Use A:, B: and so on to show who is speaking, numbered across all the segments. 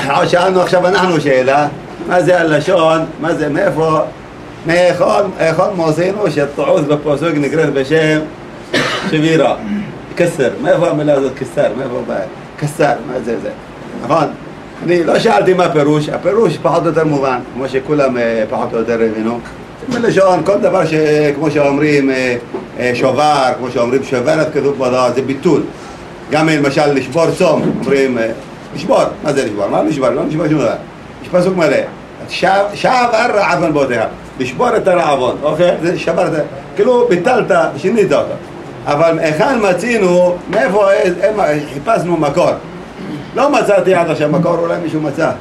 A: שאלנו עכשיו אנחנו שאלה, מה זה הלשון, מה זה, מאיכון מוסינו שהטעות בפסוק נקראת בשם שבירה, כסר, מאיפה המילה הזאת כסר, מאיפה בא, כסר, מה זה, נכון? אני לא שאלתי מה הפירוש, הפירוש פחות או יותר מובן, כמו שכולם פחות או יותר הבינו. בלשון, כל דבר שכמו שאומרים שובר, כמו שאומרים שוברת כתוב בדבר, זה ביטול. גם למשל לשבור צום, אומרים לשבור, מה זה לשבור? מה לשבור? לא נשבור שום דבר. יש פסוק מלא, שבר רעבון באותיה, לשבור את הרעבון, אוקיי? זה שברת, כאילו ביטלת, שינית אותו. אבל היכן מצינו, מאיפה חיפשנו מקור? לא מצאתי עד עכשיו מקור, אולי מישהו מצא.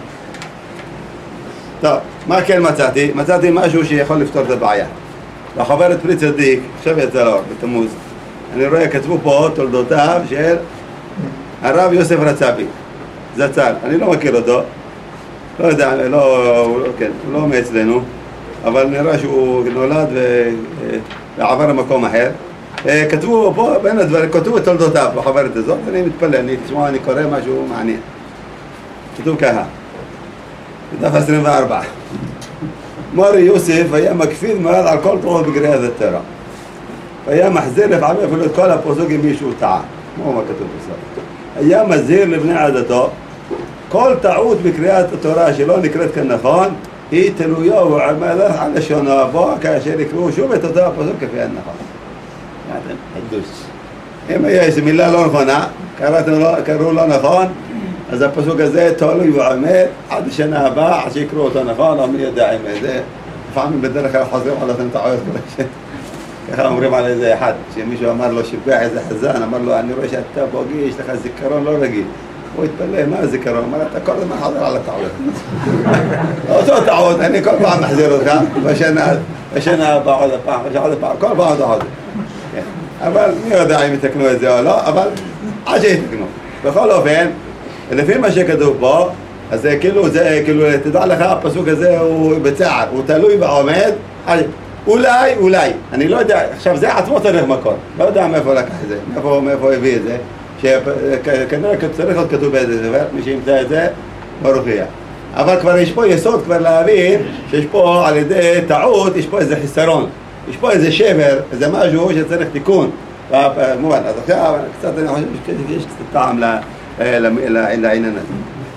A: טוב, מה כן מצאתי? מצאתי משהו שיכול לפתור את הבעיה. בחוברת פרי צדיק, עכשיו יצא לאור, בתמוז. אני רואה, כתבו פה תולדותיו של הרב יוסף רצבי, זצ"ל. אני לא מכיר אותו, לא יודע, הוא לא מאצלנו, אבל נראה שהוא נולד ועבר למקום אחר. כתבו פה, בין הדברים, כתבו את תולדותיו בחוברת הזאת, אני מתפלא, אני קורא משהו מעניין. כתוב ככה, בדף 24. מורי יוסף היה מקפיד מאוד על כל טעות בקריאת התורה. והיה מחזיר לפעמים אפילו את כל הפסוק אם מישהו טעה. מה כתוב בסוף? היה מזהיר לבני עדתו, כל טעות בקריאת התורה שלא נקראת כאן נכון, היא תלויה ועומדת על לשונו בו כאשר יקראו שוב את אותו הפסוק כפי הנכון. חידוש. אם היה איזו מילה לא נכונה, קראו לא נכון, אז הפסוק הזה תלוי ועומד עד השנה הבאה, עד שיקראו אותו נכון, או מי יודע אם זה. לפעמים בדרך כלל חוזרים על אותם טעויות כל השם. ככה אומרים על איזה אחד, שמישהו אמר לו שיבח איזה חזן, אמר לו, אני רואה שאתה בוגי, יש לך זיכרון לא רגיל. הוא התפלא, מה הזיכרון? אמר, אתה כל הזמן חוזר על הטעויות. אותו טעות, אני כל פעם מחזיר אותך, בשנה הבאה עוד הפעם, כל פעם עוד הפעם. אבל מי יודע אם יתקנו את זה או לא, אבל עד שיתקנו. בכל אופן, לפי מה שכתוב פה, אז זה כאילו, תדע לך, הפסוק הזה הוא בצער, הוא תלוי ועומד, אולי, אני לא יודע, עכשיו זה עצמו צריך מקור, לא יודע מאיפה לקח את זה, מאיפה הביא את זה, שכנראה צריך להיות כתוב באיזה דבר, מי שימצא את זה, ברוך יהיה. אבל כבר יש פה יסוד כבר להבין, שיש פה על ידי טעות, יש פה איזה חיסרון, יש פה איזה שבר, איזה משהו שצריך תיקון. מובן, אז עכשיו קצת אני חושב שיש קצת טעם לעניין הזה.